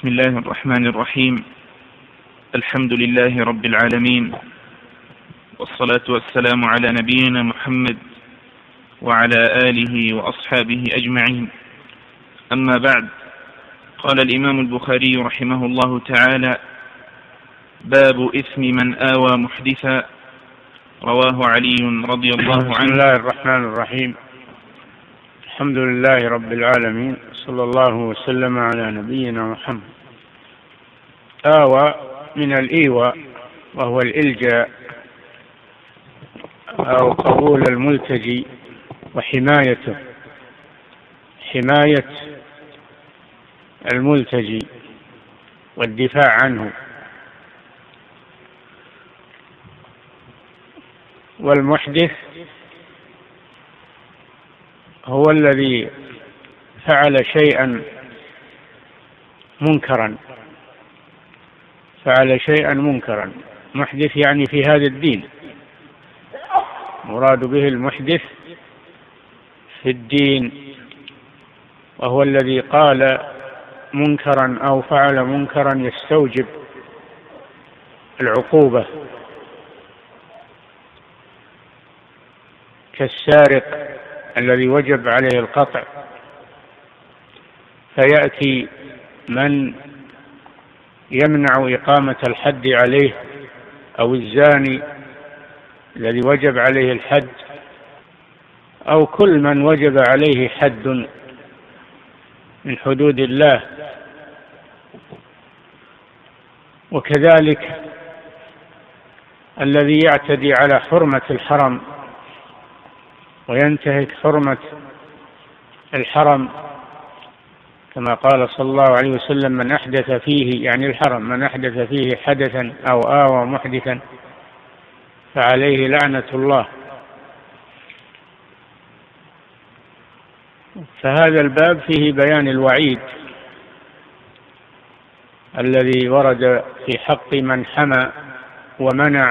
بسم الله الرحمن الرحيم. الحمد لله رب العالمين، والصلاة والسلام على نبينا محمد وعلى آله وأصحابه أجمعين. أما بعد، قال الإمام البخاري رحمه الله تعالى: باب إثم من آوى محدثا. رواه علي رضي الله عنه. بسم الله الرحمن الرحيم. الحمد لله رب العالمين، صلى الله وسلم على نبينا محمد. آوى من الإيواء، وهو الإلجاء أو قبول الملتجي وحمايته، حماية الملتجي والدفاع عنه. والمحدث هو الذي فعل شيئا منكرا، فعل شيئا منكرا. محدث يعني في هذا الدين، مراد به المحدث في الدين، وهو الذي قال منكرا أو فعل منكرا يستوجب العقوبة، كالسارق الذي وجب عليه القطع، فيأتي من يمنع إقامة الحد عليه، أو الزاني الذي وجب عليه الحد، أو كل من وجب عليه حد من حدود الله. وكذلك الذي يعتدي على حرمة الحرم وينتهك حرمة الحرم، كما قال صلى الله عليه وسلم: من أحدث فيه، يعني الحرم، من أحدث فيه حدثا أو آوى محدثا فعليه لعنة الله. فهذا الباب فيه بيان الوعيد الذي ورد في حق من حمى ومنع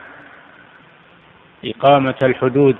إقامة الحدود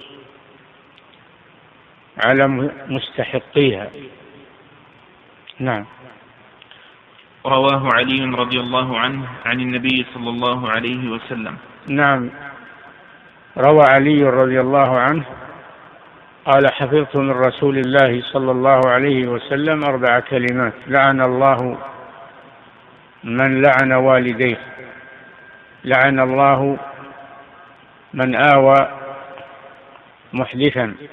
على مستحقيها. نعم. رواه علي رضي الله عنه عن النبي صلى الله عليه وسلم. نعم، روى علي رضي الله عنه قال: حفظت من رسول الله صلى الله عليه وسلم 4 كلمات: لعن الله من لعن والديه، لعن الله من آوى محدثا،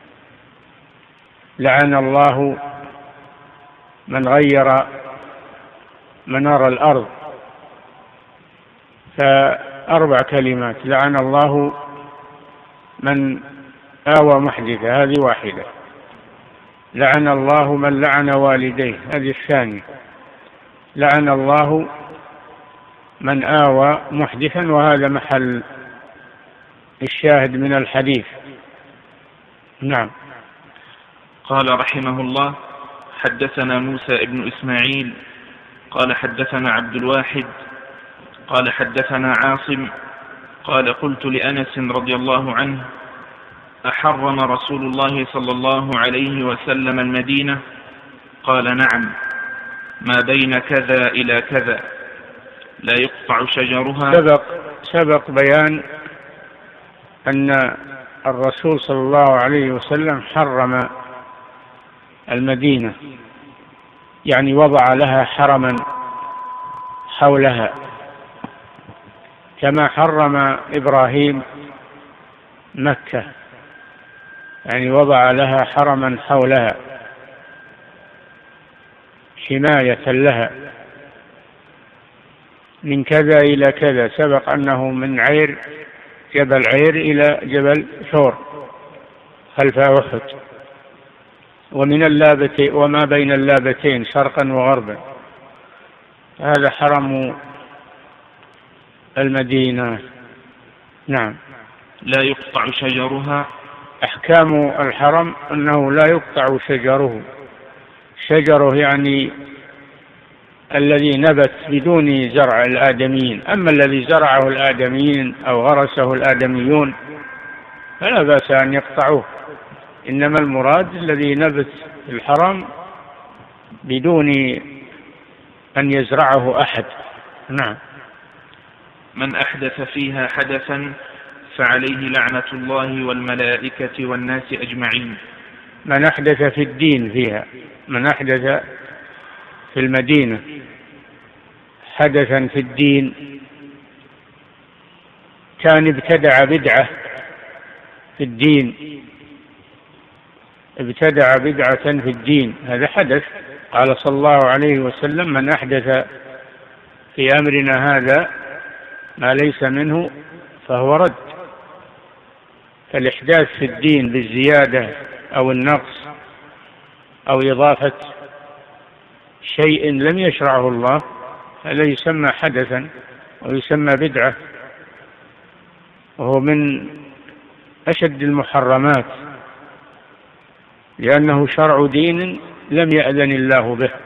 لعن الله من غير منار الأرض. ف4 كلمات: لعن الله من آوى محدثا، هذه واحدة. لعن الله من لعن والديه، هذه الثانية. لعن الله من آوى محدثا، وهذا محل الشاهد من الحديث. نعم. قال رحمه الله: حدثنا موسى بن إسماعيل قال حدثنا عبد الواحد قال حدثنا عاصم قال: قلت لأنس رضي الله عنه: أحرم رسول الله صلى الله عليه وسلم المدينة؟ قال: نعم، ما بين كذا إلى كذا لا يقطع شجرها. سبق بيان أن الرسول صلى الله عليه وسلم حرم المدينة، يعني وضع لها حرما حولها، كما حرم إبراهيم مكة، يعني وضع لها حرما حولها حماية لها من كذا إلى كذا. سبق أنه من عير، جبل عير، إلى جبل ثور خلف أحد، ومن اللابة وما بين اللابتين شرقا وغربا، هذا حرم المدينة. نعم. لا يقطع شجرها. أحكام الحرم أنه لا يقطع شجره. شجره يعني الذي نبت بدون زرع الآدميين، أما الذي زرعه الآدميين أو غرسه الآدميون فلا بأس أن يقطعوه، إنما المراد الذي نبت في الحرم بدون أن يزرعه أحد. نعم. من أحدث فيها حدثا فعليه لعنة الله والملائكة والناس أجمعين. من أحدث في الدين فيها، من أحدث في المدينة حدثا في الدين، كان ابتدع بدعة في الدين، ابتدع بدعة في الدين، هذا حدث. قال صلى الله عليه وسلم: من أحدث في أمرنا هذا ما ليس منه فهو رد. فالإحداث في الدين بالزيادة أو النقص أو إضافة شيء لم يشرعه الله هذا يسمى حدثا ويسمى بدعة، وهو من أشد المحرمات، لأنه شرع دين لم يأذن الله به،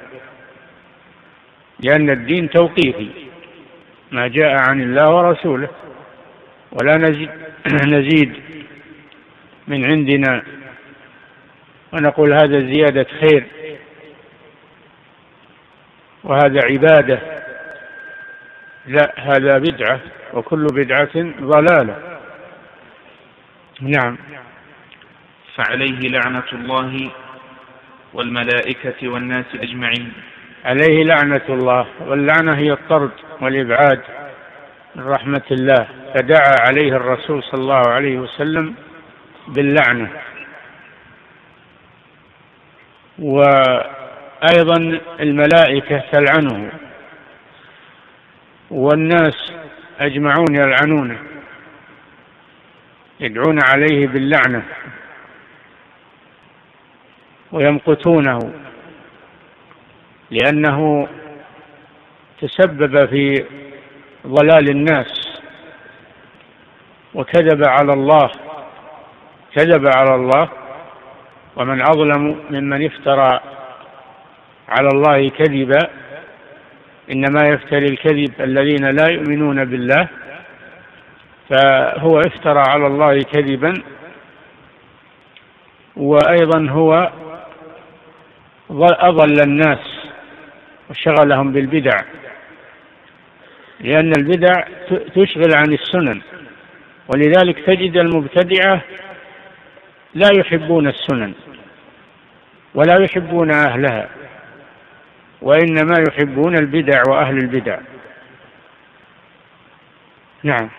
لأن الدين توقيفي، ما جاء عن الله ورسوله، ولا نزيد من عندنا ونقول هذا زيادة خير وهذا عبادة، لا، هذا بدعة، وكل بدعة ضلالة. نعم. فعليه لعنة الله والملائكة والناس أجمعين. عليه لعنة الله، واللعنة هي الطرد والإبعاد من رحمة الله، فدعا عليه الرسول صلى الله عليه وسلم باللعنة. وأيضا الملائكة تلعنه، والناس أجمعون يلعنونه، يدعون عليه باللعنة ويمقتونه، لأنه تسبب في ضلال الناس وكذب على الله، كذب على الله، ومن أظلم ممن افترى على الله كذبا، إنما يفتري الكذب الذين لا يؤمنون بالله، فهو افترى على الله كذبا، وأيضا هو أضل الناس وشغلهم بالبدع، لأن البدع تشغل عن السنن، ولذلك تجد المبتدعة لا يحبون السنن ولا يحبون أهلها، وإنما يحبون البدع وأهل البدع. نعم.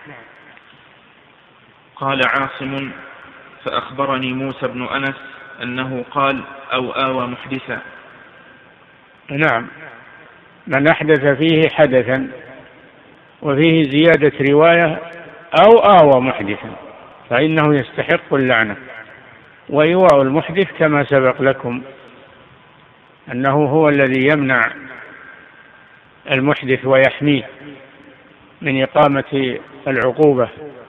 قال عاصم: فأخبرني موسى بن أنس أنه قال: أو آوى محدثا. نعم. من أحدث فيه حدثا، وفيه زيادة رواية أو آوى محدثا، فإنه يستحق اللعنة. وإيواء المحدث كما سبق لكم أنه هو الذي يمنع المحدث ويحميه من إقامة العقوبة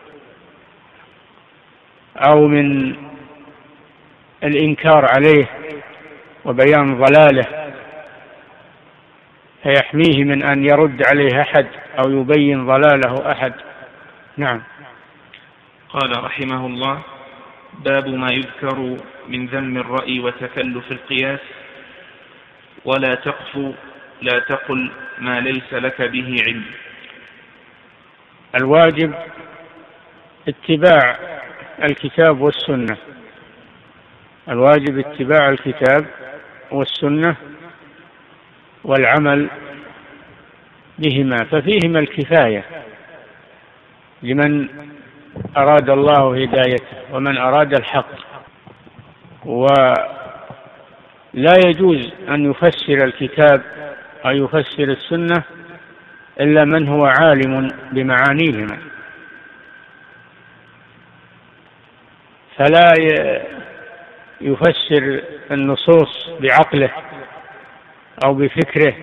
أو من الإنكار عليه وبيان ضلاله، فيحميه من أن يرد عليه أحد أو يبين ضلاله أحد. نعم. قال رحمه الله: باب ما يذكر من ذم الرأي وتكلف القياس. ولا تقف لا تقل ما ليس لك به علم. الواجب اتباع الكتاب والسنة، الواجب اتباع الكتاب والسنة والعمل بهما، ففيهما الكفاية لمن أراد الله هدايته ومن أراد الحق. ولا يجوز أن يفسر الكتاب أو يفسر السنة إلا من هو عالم بمعانيهما، فلا يفسر النصوص بعقله أو بفكره،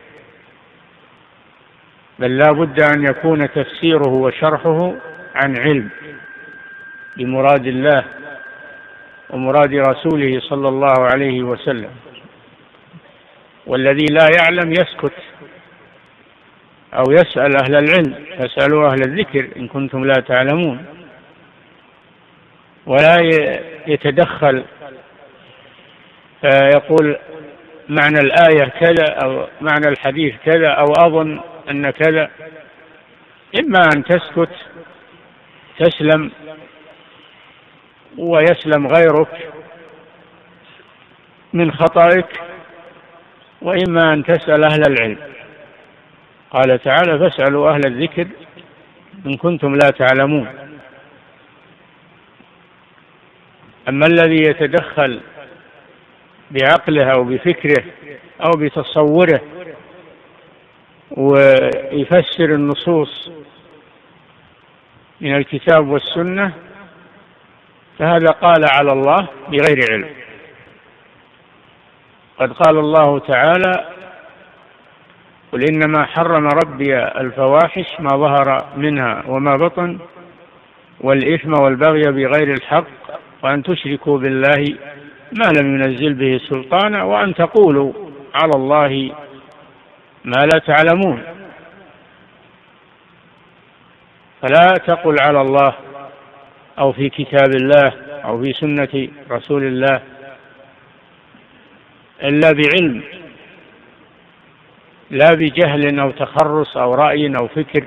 بل لا بد أن يكون تفسيره وشرحه عن علم بمراد الله ومراد رسوله صلى الله عليه وسلم. والذي لا يعلم يسكت أو يسأل أهل العلم، فاسألوا أهل الذكر إن كنتم لا تعلمون، ولا يتدخل يقول معنى الآية كذا أو معنى الحديث كذا أو أظن أن كذا، إما أن تسكت تسلم ويسلم غيرك من خطئك، وإما أن تسأل أهل العلم. قال تعالى: فاسألوا أهل الذكر إن كنتم لا تعلمون. أما الذي يتدخل بعقله أو بفكره أو بتصوره ويفسر النصوص من الكتاب والسنة، فهذا قال على الله بغير علم. قد قال الله تعالى: قل إنما حرم ربي الفواحش ما ظهر منها وما بطن والإثم والبغي بغير الحق وأن تشركوا بالله ما لم ينزل به سلطانا وأن تقولوا على الله ما لا تعلمون. فلا تقل على الله أو في كتاب الله أو في سنة رسول الله إلا بعلم، لا بجهل أو تخرص أو رأي أو فكر،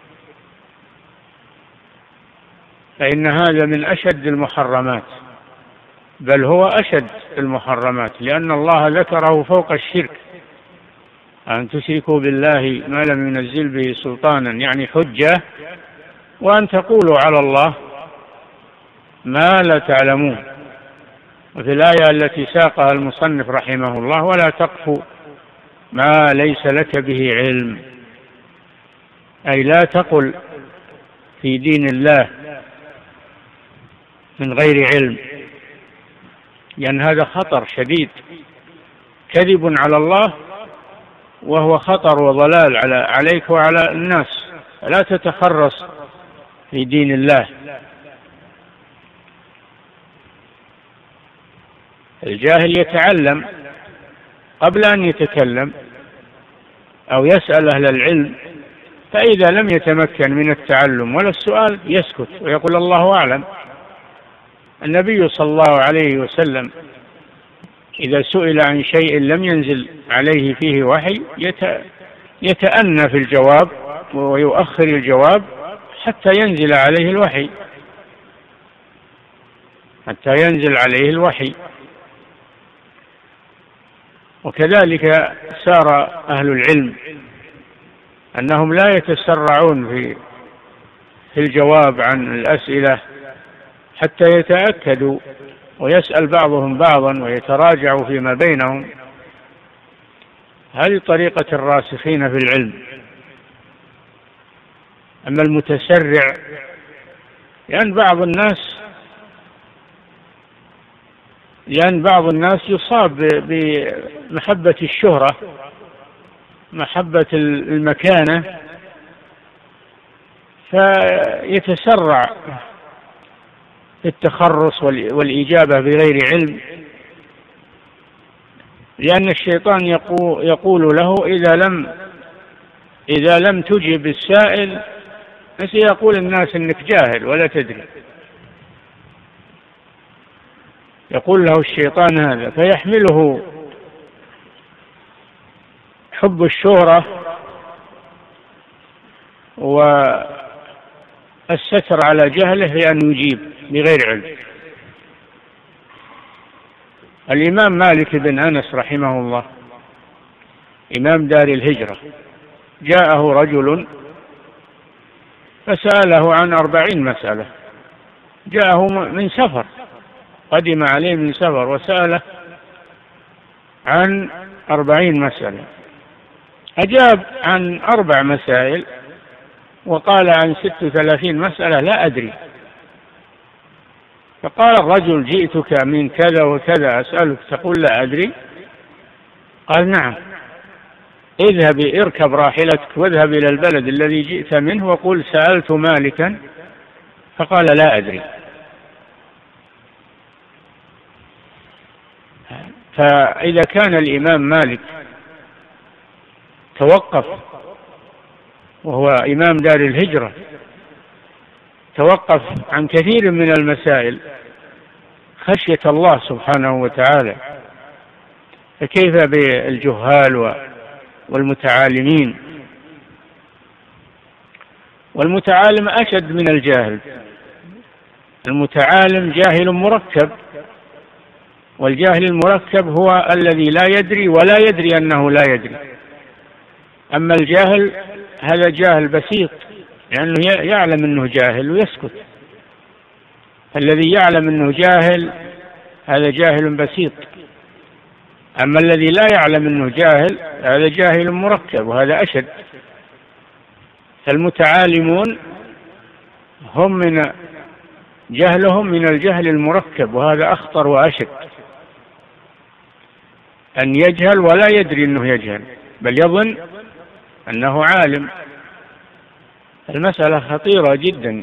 فإن هذا من أشد المحرمات، بل هو أشد المحرمات، لأن الله ذكره فوق الشرك: أن تشركوا بالله ما لم ينزل به سلطانا، يعني حجة، وأن تقولوا على الله ما لا تعلمون. وفي الآية التي ساقها المصنف رحمه الله: ولا تقف ما ليس لك به علم، أي لا تقل في دين الله من غير علم، لأن هذا خطر شديد، كذب على الله، وهو خطر وضلال عليك وعلى الناس. لا تتخرص في دين الله. الجاهل يتعلم قبل أن يتكلم أو يسأل أهل العلم، فإذا لم يتمكن من التعلم ولا السؤال يسكت ويقول الله أعلم. النبي صلى الله عليه وسلم إذا سئل عن شيء لم ينزل عليه فيه وحي يتأنى في الجواب ويؤخر الجواب حتى ينزل عليه الوحي، حتى ينزل عليه الوحي. وكذلك سار أهل العلم أنهم لا يتسرعون في الجواب عن الأسئلة حتى يتأكدوا، ويسأل بعضهم بعضا ويتراجعوا فيما بينهم. هذه طريقة الراسخين في العلم. أما المتسرع، لأن بعض الناس يصاب بمحبة الشهرة، محبة المكانة، فيتسرع في التخرص والإجابة بغير علم، لأن الشيطان يقول له إذا لم تجب السائل سيقول الناس إنك جاهل ولا تدري. يقول له الشيطان هذا، فيحمله حب الشهرة والستر على جهله لأن يجيب بغير علم. الإمام مالك بن أنس رحمه الله إمام دار الهجرة، جاءه رجل فسأله عن 40 مسألة، جاءه من سفر، قدم عليه من سفر وسأله عن 40 مسألة، أجاب عن 4 مسائل وقال عن 36 مسألة لا أدري. فقال الرجل: جئتك من كذا وكذا أسألك تقول لا أدري؟ قال: نعم. اركب راحلتك واذهب إلى البلد الذي جئت منه وقل سألت مالكا فقال لا أدري. فإذا كان الإمام مالك توقف، وهو إمام دار الهجرة، توقف عن كثير من المسائل خشية الله سبحانه وتعالى، فكيف بالجهال والمتعالمين؟ والمتعالم أشد من الجاهل. المتعالم جاهل مركب، والجاهل المركب هو الذي لا يدري ولا يدري أنه لا يدري. أما الجاهل هذا جاهل بسيط، لأنه يعلم أنه جاهل ويسكت. الذي يعلم أنه جاهل هذا جاهل بسيط، أما الذي لا يعلم أنه جاهل هذا جاهل مركب، وهذا أشد. فالمتعالمون هم جهلهم من الجهل المركب، وهذا أخطر وأشد، أن يجهل ولا يدري أنه يجهل، بل يظن أنه عالم. المسألة خطيرة جدا.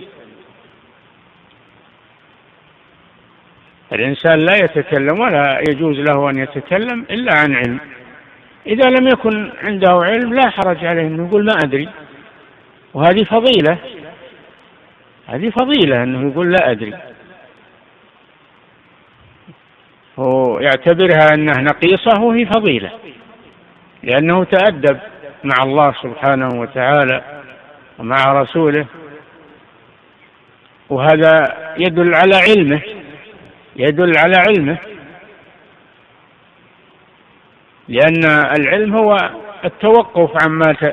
الإنسان لا يتكلم ولا يجوز له أن يتكلم إلا عن علم. إذا لم يكن عنده علم لا حرج عليه أنه يقول ما أدري، وهذه فضيلة، هذه فضيلة أنه يقول لا أدري، ويعتبرها أنها نقيصة وهي فضيلة، لأنه تأدب مع الله سبحانه وتعالى ومع رسوله، وهذا يدل على علمه، يدل على علمه، لأن العلم هو التوقف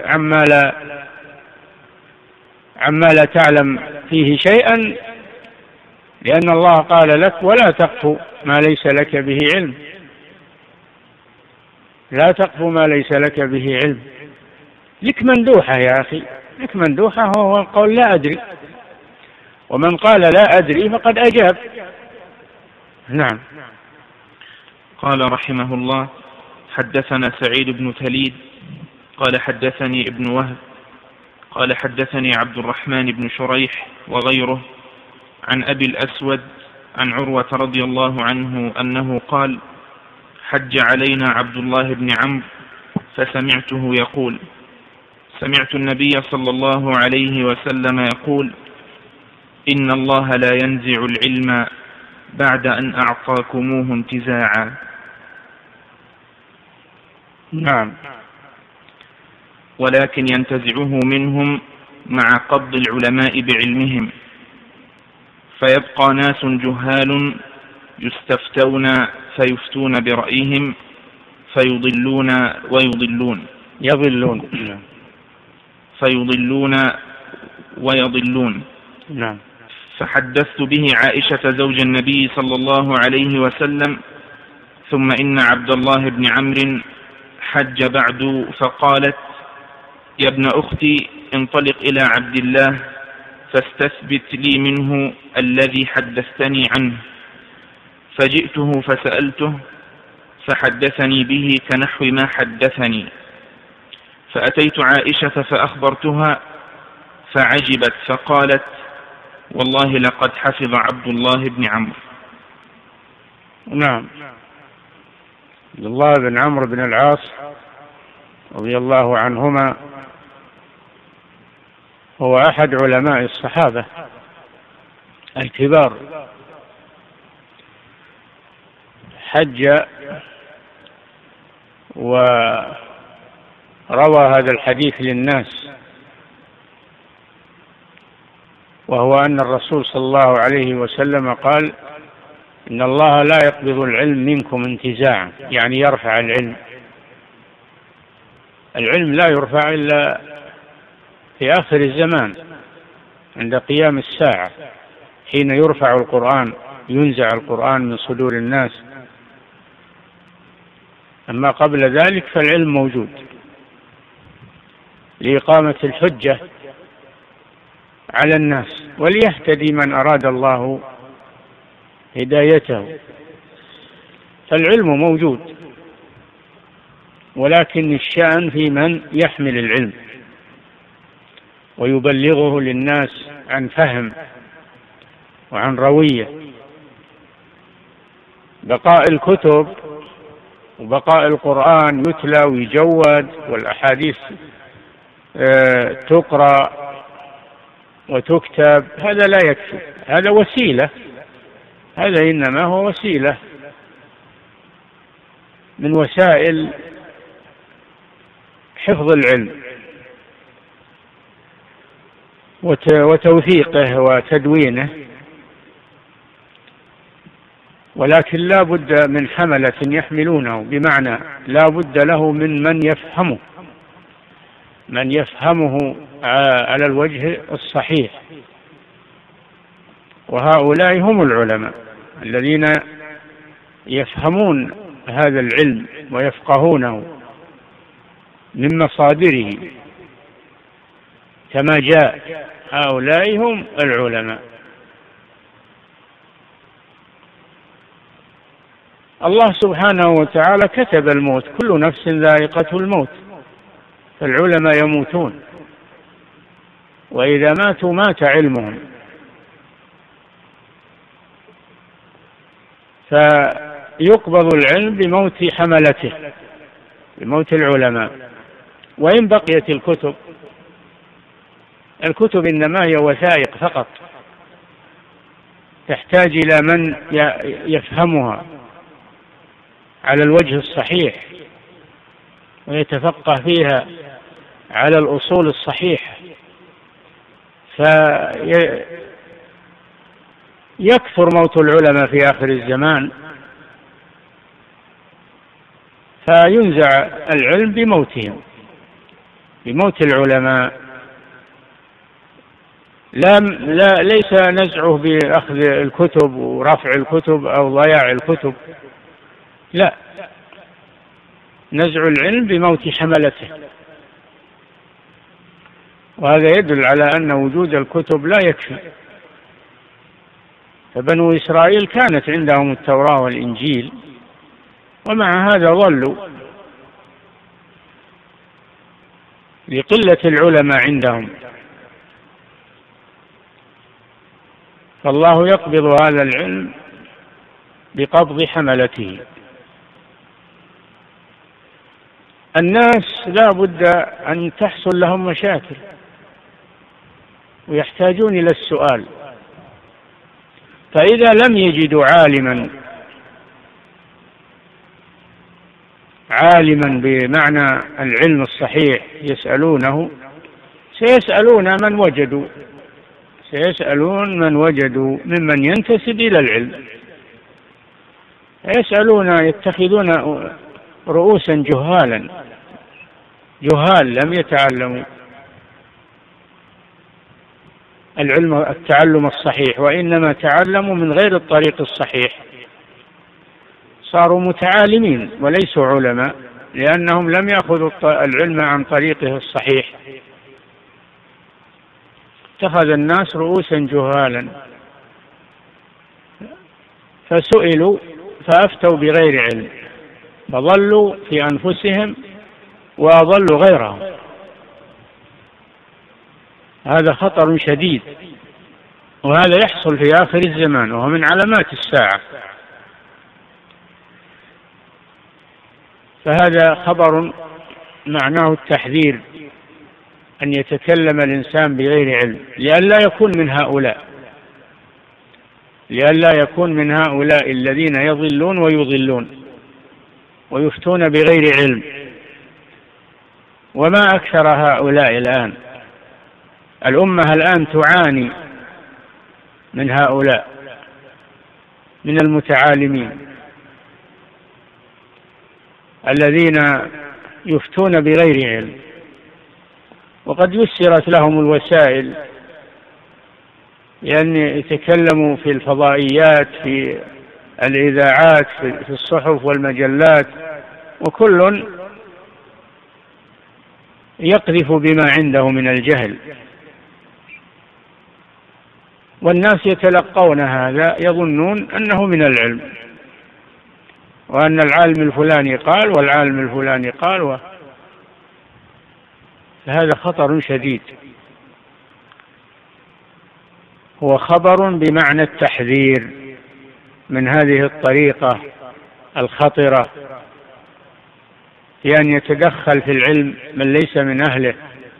عما لا تعلم فيه شيئا، لأن الله قال لك ولا تقف ما ليس لك به علم، لا تقف ما ليس لك به علم. لك مندوحة يا أخي، لك مندوحة، هو القول لا أدري، ومن قال لا أدري فقد أجاب. نعم. قال رحمه الله: حدثنا سعيد بن تليد قال حدثني ابن وهب قال حدثني عبد الرحمن بن شريح وغيره عن أبي الأسود عن عروة رضي الله عنه أنه قال: حج علينا عبد الله بن عمرو فسمعته يقول: سمعت النبي صلى الله عليه وسلم يقول: إن الله لا ينزع العلم بعد أن أعطاكموه انتزاعا. نعم. ولكن ينتزعه منهم مع قبض العلماء بعلمهم، فيبقى ناس جهال يستفتون فيفتون برأيهم فيضلون ويضلون. نعم. فحدثت به عائشة زوج النبي صلى الله عليه وسلم، ثم إن عبد الله بن عمرو حج بعد، فقالت: يا ابن أختي انطلق إلى عبد الله فاستثبت لي منه الذي حدثتني عنه. فجئته فسألته فحدثني به كنحو ما حدثني، فأتيت عائشة فأخبرتها فعجبت، فقالت: والله لقد حفظ عبد الله بن عمرو. نعم. عبد الله بن عمرو بن العاص رضي الله عنهما هو أحد علماء الصحابة الكبار، حج وروى هذا الحديث للناس، وهو أن الرسول صلى الله عليه وسلم قال: إن الله لا يقبض العلم منكم انتزاعا، يعني يرفع العلم. العلم لا يرفع إلا في آخر الزمان عند قيام الساعة، حين يرفع القرآن، ينزع القرآن من صدور الناس. أما قبل ذلك فالعلم موجود لإقامة الحجة على الناس، وليهتدي من أراد الله هدايته. فالعلم موجود، ولكن الشأن في من يحمل العلم ويبلغه للناس عن فهم وعن روية. بقاء الكتب وبقاء القرآن يتلى ويجود والأحاديث تقرأ وتكتب، هذا لا يكفي، هذا وسيلة، هذا إنما هو وسيلة من وسائل حفظ العلم وتوثيقه وتدوينه، ولكن لا بد من حملة يحملونه، بمعنى لا بد له من يفهمه على الوجه الصحيح، وهؤلاء هم العلماء الذين يفهمون هذا العلم ويفقهونه من مصادره كما جاء، هؤلاء هم العلماء. الله سبحانه وتعالى كتب الموت، كل نفس ذائقة الموت، فالعلماء يموتون، وإذا ماتوا مات علمهم. فيقبض العلم بموت حملته، بموت العلماء. وإن بقيت الكتب إنما هي وثائق فقط، تحتاج إلى من يفهمها على الوجه الصحيح ويتفقه فيها على الأصول الصحيحة، فيكثر موت العلماء في آخر الزمان، فينزع العلم بموتهم، بموت العلماء. ليس نزعه بأخذ الكتب ورفع الكتب أو ضياع الكتب، لا، نزع العلم بموت حملته. وهذا يدل على أن وجود الكتب لا يكفي. فبنو إسرائيل كانت عندهم التوراة والإنجيل، ومع هذا ضلوا لقلة العلماء عندهم. فالله يقبض هذا العلم بقبض حملته. الناس لا بد أن تحصل لهم مشاكل ويحتاجون إلى السؤال، فإذا لم يجدوا عالما بمعنى العلم الصحيح يسألونه، سيسألون من وجدوا ممن ينتسب إلى العلم، يتخذون رؤوسا جهال لم يتعلموا التعلم الصحيح، وإنما تعلموا من غير الطريق الصحيح، صاروا متعالمين وليسوا علماء، لأنهم لم يأخذوا العلم عن طريقه الصحيح. اتخذ الناس رؤوسا جهالا فسئلوا فأفتوا بغير علم، فضلوا في أنفسهم وأضلوا غيرهم. هذا خطر شديد، وهذا يحصل في آخر الزمان، وهو من علامات الساعة. فهذا خبر معناه التحذير أن يتكلم الإنسان بغير علم، لئلا يكون من هؤلاء الذين يضلون ويضلون ويفتون بغير علم. وما أكثر هؤلاء الآن، الأمة الآن تعاني من هؤلاء، من المتعالمين الذين يفتون بغير علم، وقد يسرت لهم الوسائل لأن يتكلموا في الفضائيات، في الإذاعات، في الصحف والمجلات، وكل يقذف بما عنده من الجهل، والناس يتلقون هذا يظنون أنه من العلم، وأن العالم الفلاني قال والعالم الفلاني قال، فهذا خطر شديد. هو خبر بمعنى التحذير من هذه الطريقة الخطرة في أن يتدخل في العلم من ليس من أهله،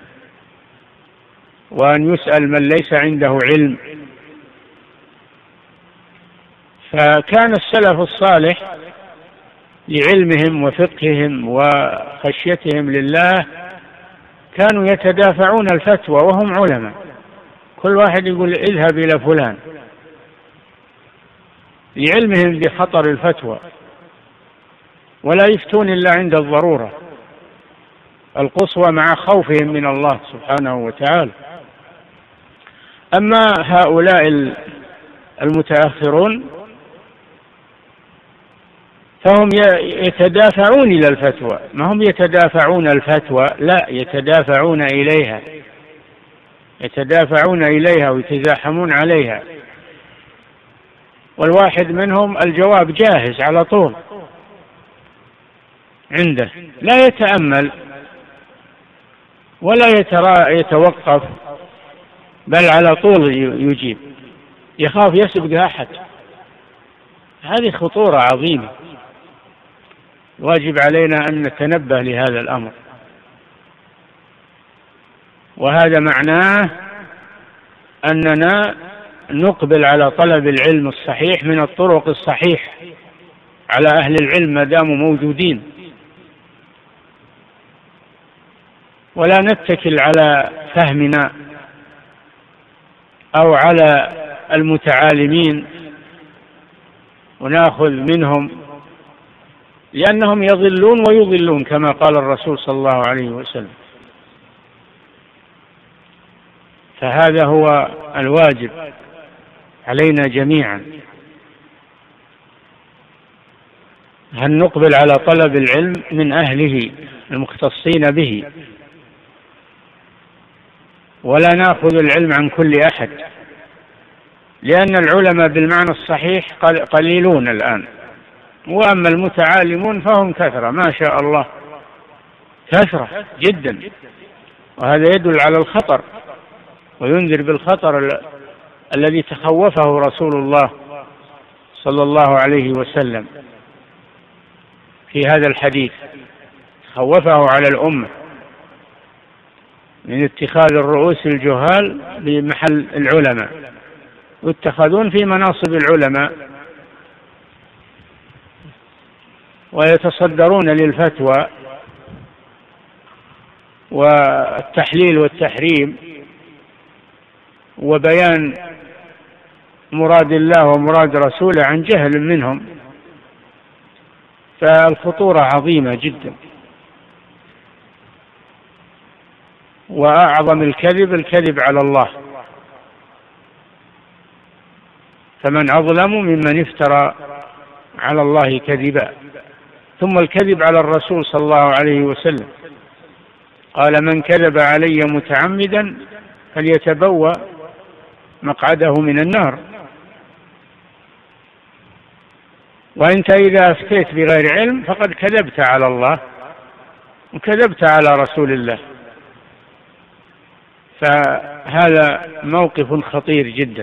وأن يسأل من ليس عنده علم. فكان السلف الصالح لعلمهم وفقههم وخشيتهم لله كانوا يتدافعون الفتوى وهم علماء، كل واحد يقول اذهب إلى فلان، لعلمهم بخطر الفتوى، ولا يفتون إلا عند الضرورة القصوى مع خوفهم من الله سبحانه وتعالى. أما هؤلاء المتأخرون فهم يتدافعون إلى الفتوى، ما هم يتدافعون الفتوى، لا، يتدافعون إليها، يتدافعون إليها ويتزاحمون عليها، والواحد منهم الجواب جاهز على طول عنده، لا يتأمل ولا يتوقف، بل على طول يجيب، يخاف يسبق أحد. هذه خطورة عظيمة، واجب علينا أن نتنبه لهذا الأمر، وهذا معناه أننا نقبل على طلب العلم الصحيح من الطرق الصحيحة على أهل العلم ما داموا موجودين، ولا نتكل على فهمنا أو على المتعالمين ونأخذ منهم، لأنهم يضلون ويضلون كما قال الرسول صلى الله عليه وسلم. فهذا هو الواجب علينا جميعا، أن نقبل على طلب العلم من أهله المختصين به، ولا نأخذ العلم عن كل أحد، لأن العلماء بالمعنى الصحيح قليلون الآن، وأما المتعالمون فهم كثرة ما شاء الله، كثرة جدا، وهذا يدل على الخطر وينذر بالخطر الذي تخوفه رسول الله صلى الله عليه وسلم في هذا الحديث، خوفه على الأمة من اتخاذ الرؤوس الجهال بمحل العلماء، يتخذون في مناصب العلماء ويتصدرون للفتوى والتحليل والتحريم وبيان مراد الله ومراد رسوله عن جهل منهم، فالخطورة عظيمة جدا. وأعظم الكذب على الله، فمن أظلم ممن افترى على الله كذبا. ثم الكذب على الرسول صلى الله عليه وسلم، قال من كذب علي متعمدا فليتبوأ مقعده من النار. وأنت إذا أفتيت بغير علم فقد كذبت على الله وكذبت على رسول الله، فهذا موقف خطير جدا،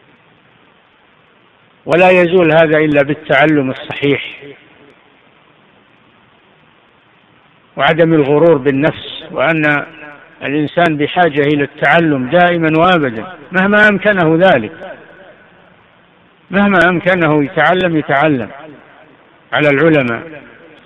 ولا يزول هذا إلا بالتعلم الصحيح وعدم الغرور بالنفس، وأن الإنسان بحاجة إلى التعلم دائما وأبدا مهما أمكنه ذلك، مهما أمكنه يتعلم على العلماء.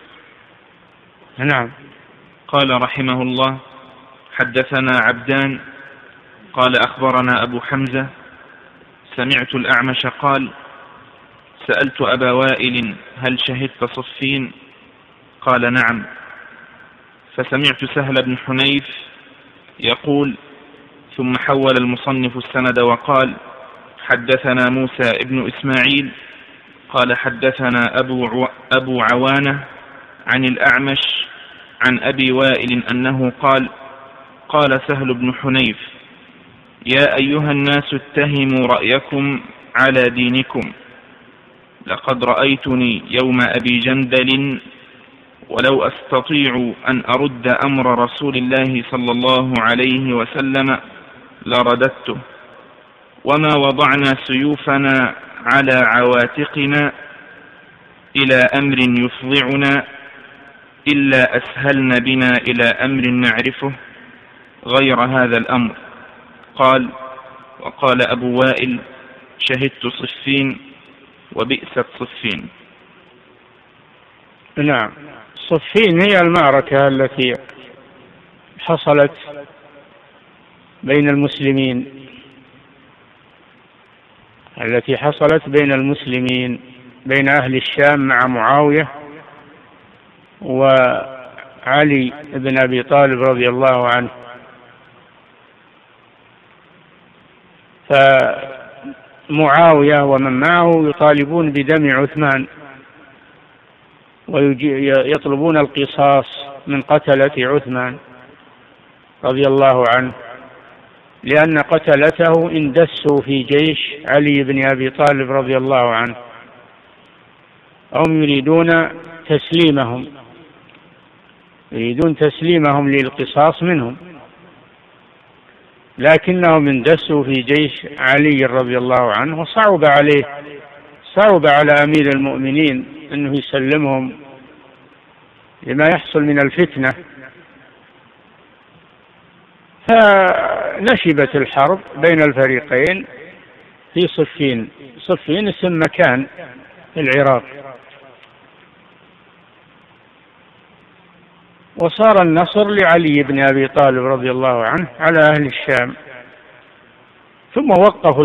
نعم. قال رحمه الله: حدثنا عبدان قال أخبرنا أبو حمزة سمعت الأعمش قال: سألت أبا وائل هل شهدت صفين؟ قال: نعم. فسمعت سهل بن حنيف يقول: ثم حول المصنف السند وقال: حدثنا موسى ابن إسماعيل قال حدثنا أبو عوانة عن الأعمش عن أبي وائل أنه قال: قال سهل بن حنيف: يا أيها الناس اتهموا رأيكم على دينكم، لقد رأيتني يوم أبي جندل ولو أستطيع أن أرد أمر رسول الله صلى الله عليه وسلم لرددته، وما وضعنا سيوفنا على عواتقنا إلى أمر يفضعنا إلا أسهلن بنا إلى أمر نعرفه غير هذا الأمر. قال: وقال أبو وائل: شهدت صفين وبئست صفين. نعم. صفين هي المعركة التي حصلت بين المسلمين بين أهل الشام مع معاوية وعلي بن أبي طالب رضي الله عنه. فمعاوية ومن معه يطالبون بدم عثمان ويطلبون القصاص من قتلة عثمان رضي الله عنه، لأن قتلته اندسوا في جيش علي بن أبي طالب رضي الله عنه. هم يريدون تسليمهم للقصاص منهم، لكنهم اندسوا في جيش علي رضي الله عنه، وصعب على أمير المؤمنين أنه يسلمهم لما يحصل من الفتنة. فنشبت الحرب بين الفريقين في صفين اسم مكان في العراق. وصار النصر لعلي بن أبي طالب رضي الله عنه على أهل الشام. ثم وقفوا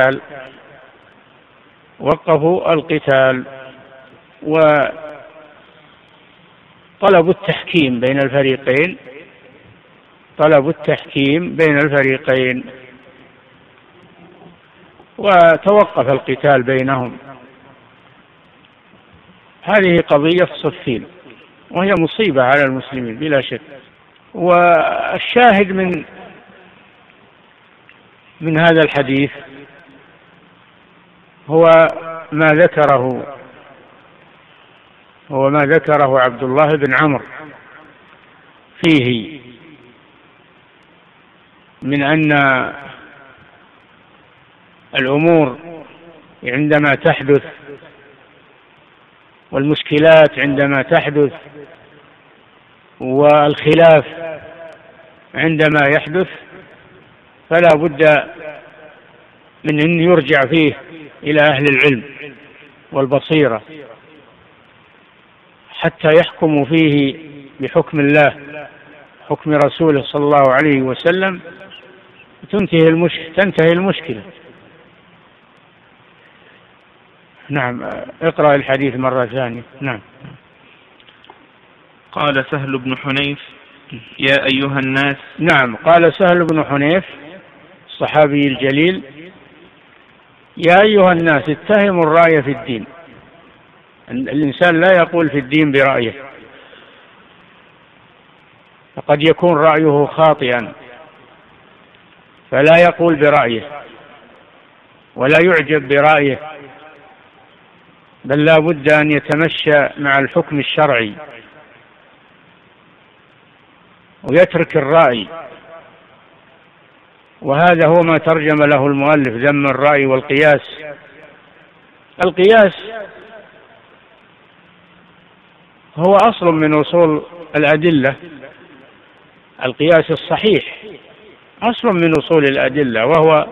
القتال وطلبوا التحكيم بين الفريقين وتوقف القتال بينهم. هذه قضية صفين، وهي مصيبة على المسلمين بلا شك. والشاهد من هذا الحديث هو ما ذكره عبد الله بن عمرو فيه من أن الأمور عندما تحدث والمشكلات عندما تحدث والخلاف عندما يحدث فلا بد من أن يرجع فيه إلى أهل العلم والبصيرة حتى يحكموا فيه بحكم الله، حكم رسوله صلى الله عليه وسلم، تنتهي المشكلة. نعم. اقرأ الحديث مرة ثانية. نعم. قال سهل بن حنيف: يا أيها الناس. نعم. قال سهل بن حنيف الصحابي الجليل: يا أيها الناس اتهموا الرأي في الدين. الإنسان لا يقول في الدين برأيه، فقد يكون رأيه خاطئا فلا يقول برأيه ولا يعجب برأيه، بل لا بد أن يتمشى مع الحكم الشرعي ويترك الرأي. وهذا هو ما ترجم له المؤلف: ذم الرأي والقياس. القياس هو أصل من أصول الأدلة، القياس الصحيح أصل من أصول الأدلة، وهو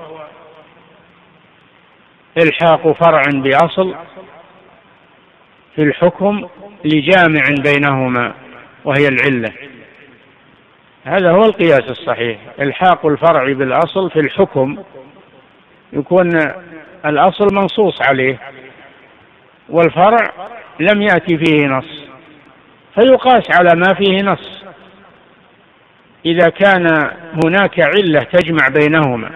إلحاق فرع بأصل في الحكم لجامع بينهما وهي العلة. هذا هو القياس الصحيح، إلحاق الفرع بالأصل في الحكم، يكون الأصل منصوص عليه والفرع لم يأتي فيه نص، فيقاس على ما فيه نص إذا كان هناك علة تجمع بينهما،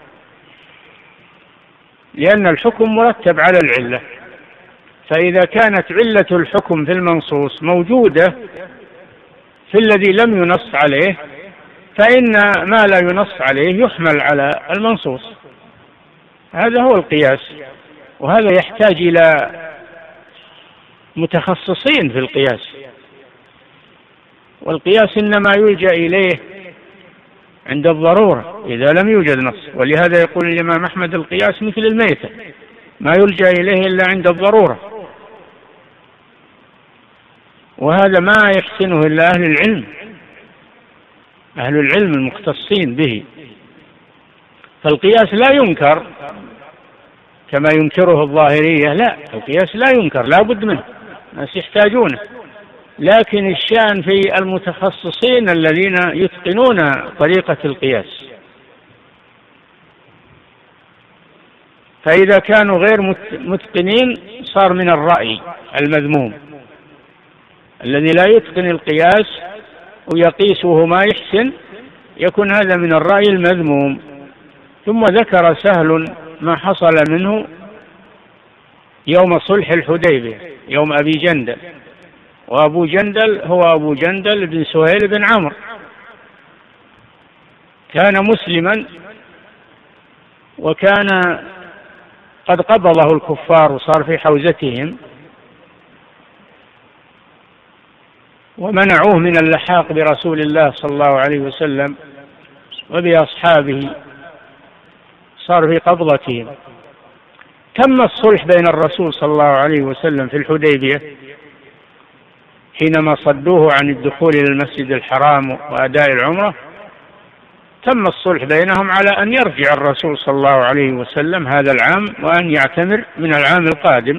لأن الحكم مرتب على العلة. فإذا كانت علة الحكم في المنصوص موجودة في الذي لم ينص عليه، فإن ما لا ينص عليه يحمل على المنصوص. هذا هو القياس، وهذا يحتاج إلى متخصصين في القياس. والقياس إنما يلجأ إليه عند الضرورة إذا لم يوجد نص، ولهذا يقول الإمام أحمد: القياس مثل الميتة، ما يلجأ إليه إلا عند الضرورة. وهذا ما يحسنه إلا أهل العلم المختصين به. فالقياس لا ينكر كما ينكره الظاهرية، لا، القياس لا ينكر، لا بد منه، الناس يحتاجونه، لكن الشأن في المتخصصين الذين يتقنون طريقة القياس. فإذا كانوا غير متقنين صار من الرأي المذموم. الذي لا يتقن القياس ويقيس وهو ما يحسن يكون هذا من الرأي المذموم. ثم ذكر سهل ما حصل منه يوم صلح الحديبية، يوم أبي جندل، وأبو جندل هو أبو جندل بن سهيل بن عمرو، كان مسلما وكان قد قبضه الكفار وصار في حوزتهم ومنعوه من اللحاق برسول الله صلى الله عليه وسلم وبأصحابه، صار في قبضتهم. تم الصلح بين الرسول صلى الله عليه وسلم في الحديبية حينما صدوه عن الدخول إلى المسجد الحرام وأداء العمرة. تم الصلح بينهم على أن يرجع الرسول صلى الله عليه وسلم هذا العام وأن يعتمر من العام القادم.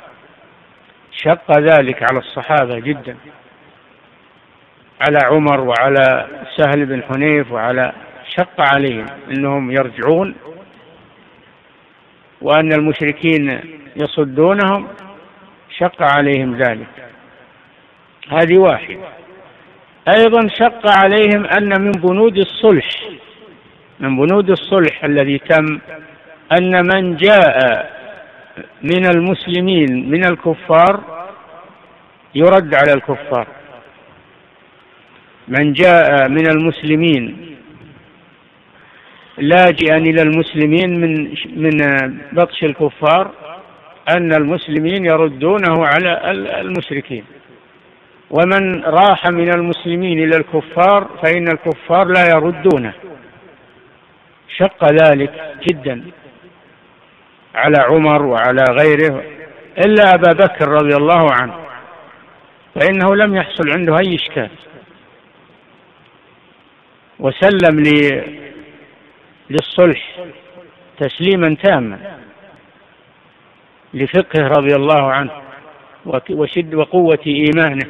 شق ذلك على الصحابة جدا، على عمر وعلى سهل بن حنيف شق عليهم أنهم يرجعون وأن المشركين يصدونهم، شق عليهم ذلك. هذه واحد. أيضا شق عليهم أن من بنود الصلح الذي تم أن من جاء من المسلمين من الكفار يرد على الكفار. من جاء من المسلمين لاجئا إلى المسلمين من بطش الكفار أن المسلمين يردونه على المشركين، ومن راح من المسلمين إلى الكفار فإن الكفار لا يردونه. شق ذلك جدا على عمر وعلى غيره إلا أبا بكر رضي الله عنه، فإنه لم يحصل عنده أي إشكال وسلم للصلح تسليما تاما لفقهه رضي الله عنه وقوة إيمانه.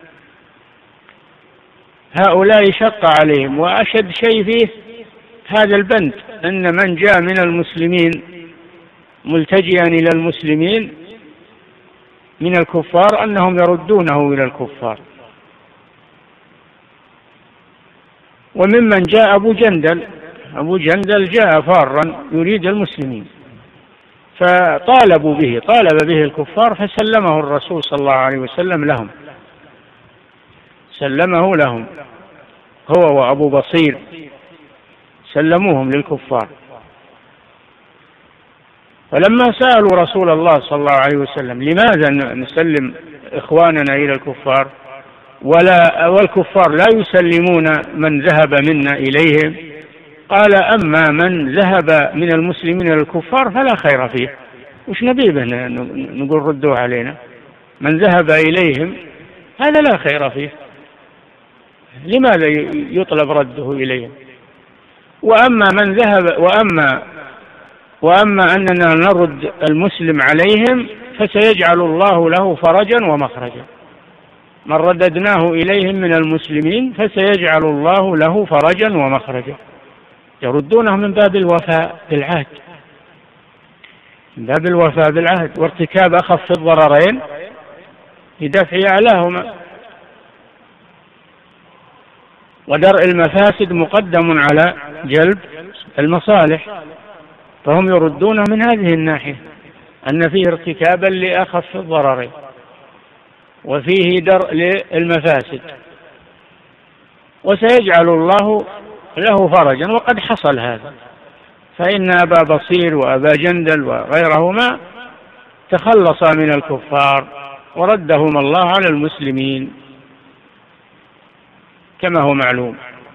هؤلاء شق عليهم، وأشد شيء فيه هذا البند أن من جاء من المسلمين ملتجئا إلى المسلمين من الكفار أنهم يردونه إلى الكفار. وممن جاء أبو جندل جاء فارا يريد المسلمين، فطالب به الكفار فسلمه الرسول صلى الله عليه وسلم لهم، سلمه لهم هو وأبو بصير، سلموهم للكفار. فلما سألوا رسول الله صلى الله عليه وسلم لماذا نسلم إخواننا إلى الكفار والكفار لا يسلمون من ذهب منا إليهم، قال أما من ذهب من المسلمين إلى الكفار فلا خير فيه. وش نبيه نقول ردوه علينا؟ من ذهب إليهم هذا لا خير فيه، لماذا يطلب رده إليهم؟ وأما من ذهب وأما أننا نرد المسلم عليهم فسيجعل الله له فرجا ومخرجا. من رددناه إليهم من المسلمين فسيجعل الله له فرجا ومخرجا. يردونه من باب الوفاء بالعهد، من باب الوفاء بالعهد وارتكاب أخف الضررين لدفع أعلاهما. ودرء المفاسد مقدم على جلب المصالح، فهم يردونه من هذه الناحية أن فيه ارتكابا لأخف الضررين وفيه درء للمفاسد، وسيجعل الله له فرجا. وقد حصل هذا، فإن أبا بصير وأبا جندل وغيرهما تخلصا من الكفار وردهم الله على المسلمين كما هو معلوم.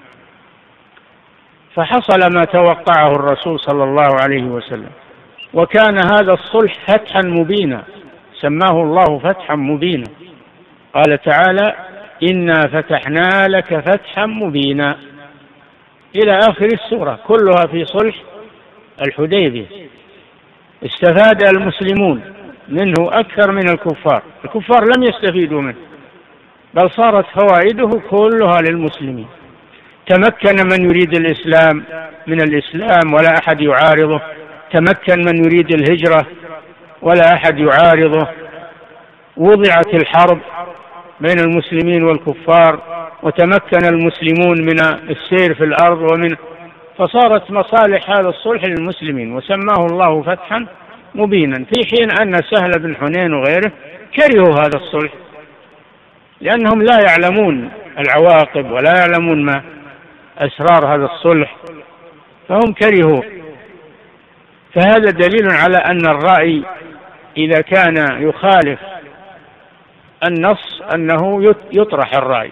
فحصل ما توقعه الرسول صلى الله عليه وسلم، وكان هذا الصلح فتحا مبينا، سماه الله فتحا مبينا. قال تعالى: إنا فتحنا لك فتحا مبينا، إلى آخر السورة كلها في صلح الحديبية. استفاد المسلمون منه أكثر من الكفار. الكفار لم يستفيدوا منه، بل صارت فوائده كلها للمسلمين. تمكن من يريد الإسلام من الإسلام ولا أحد يعارضه، تمكن من يريد الهجرة ولا أحد يعارضه، وضعت الحرب بين المسلمين والكفار وتمكن المسلمون من السير في الأرض فصارت مصالح هذا الصلح للمسلمين، وسماه الله فتحا مبينا، في حين أن سهل بن حنين وغيره كرهوا هذا الصلح لأنهم لا يعلمون العواقب ولا يعلمون ما أسرار هذا الصلح، فهم كرهوه. فهذا دليل على أن الرأي إذا كان يخالف النص أنه يطرح الرأي.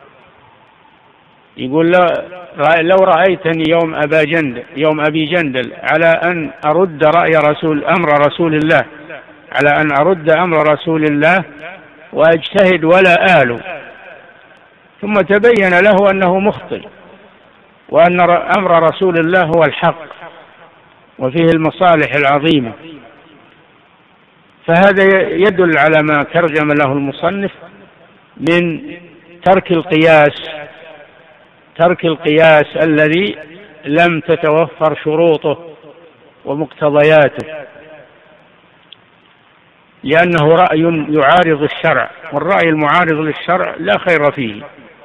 يقول لو رأيتني يوم أبي جندل على أن أرد أمر رسول الله، على أن أرد أمر رسول الله وأجتهد ولا آل، ثم تبين له أنه مخطئ وأن أمر رسول الله هو الحق وفيه المصالح العظيمة، فهذا يدل على ما ترجم له المصنف من ترك القياس الذي لم تتوفر شروطه ومقتضياته، لأنه رأي يعارض الشرع، والرأي المعارض للشرع لا خير فيه.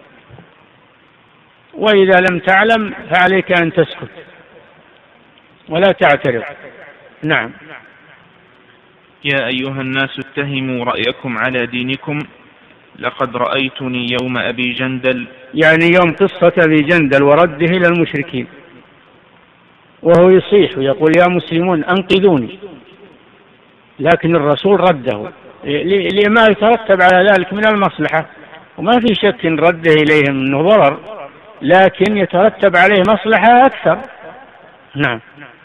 وإذا لم تعلم فعليك أن تسكت ولا تعترض. نعم. يا أيها الناس اتهموا رأيكم على دينكم، لقد رأيتني يوم أبي جندل، يعني يوم قصة أبي جندل ورده إلى المشركين، وهو يصيح ويقول يا مسلمون أنقذوني، لكن الرسول رده لما يترتب على ذلك من المصلحة، وما في شك إن رده إليهم أنه ضرر، لكن يترتب عليه مصلحة أكثر. نعم.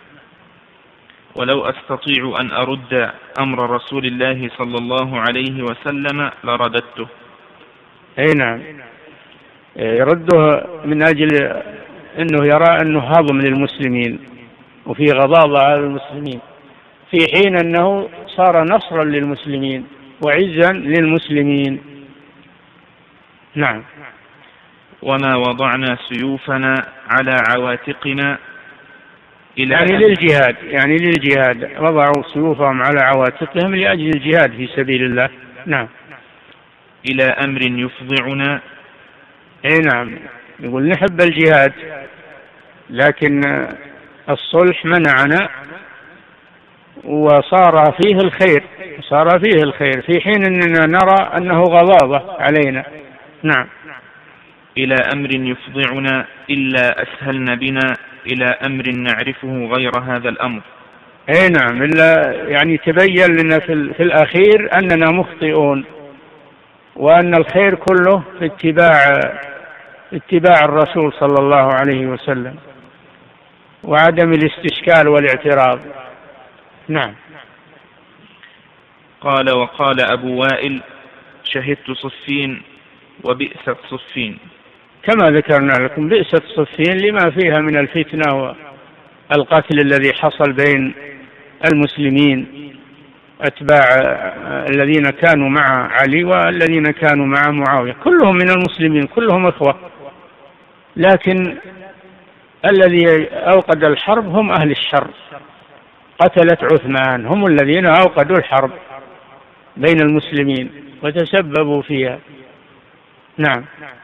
ولو أستطيع أن أرد أمر رسول الله صلى الله عليه وسلم لرددته. أي نعم، يرده من أجل أنه يرى أنه هضم للمسلمين وفي غضاضة على المسلمين، في حين أنه صار نصرا للمسلمين وعزا للمسلمين. نعم. وما وضعنا سيوفنا على عواتقنا يعني للجهاد وضعوا سيوفهم على عواتقهم لأجل الجهاد في سبيل الله. نعم. إلى أمر يفضعنا. أي نعم، يقول نحب الجهاد لكن الصلح منعنا وصار فيه الخير في حين أننا نرى أنه غضاضة علينا. نعم. إلى أمر يفضعنا إلا أسهلنا بنا إلى أمر نعرفه غير هذا الأمر. أي نعم، إلا يعني تبين لنا في الأخير أننا مخطئون، وأن الخير كله في اتباع الرسول صلى الله عليه وسلم وعدم الاستشكال والاعتراض. نعم. قال وقال أبو وائل شهدت صفين وبئست صفين. كما ذكرنا لكم بئست صفين لما فيها من الفتنة والقتل الذي حصل بين المسلمين أتباع الذين كانوا مع علي والذين كانوا مع معاوية، كلهم من المسلمين، كلهم إخوة، لكن الذي أوقد الحرب هم أهل الشر، قتلة عثمان هم الذين أوقدوا الحرب بين المسلمين وتسببوا فيها. نعم.